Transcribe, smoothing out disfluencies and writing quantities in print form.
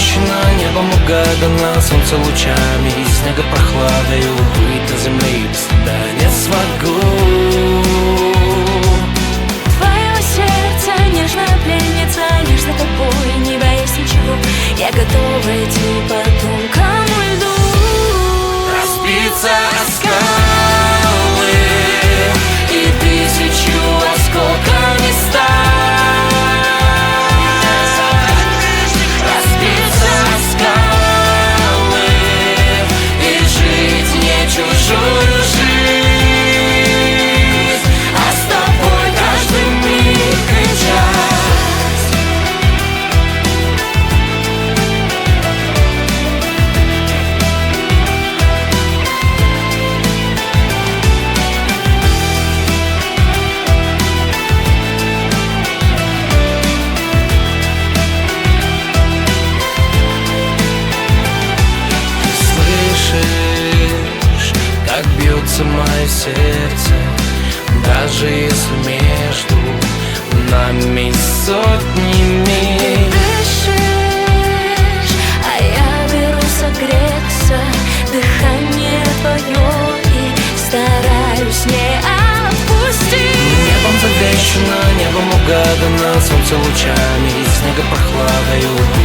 завещана, небом угадана, солнце лучами и снега прохладою. Быть на земле без тебя не смогу. Твое сердце нежная пленница, лишь за тобой, не боясь ничего. Я готова идти по тонкому льду, Разбиться о скалы и тысячу осколками стать. Разбиться о скалы и жить не чужую жизнь, а с тобой каждый миг и час. Как бьется мое сердце, даже если между нами сотни миль. дышишь, а я беру согреться. Дыхание твое и стараюсь не отпустить. Небом завещана, небом угадана, солнце лучами и снега прохладою.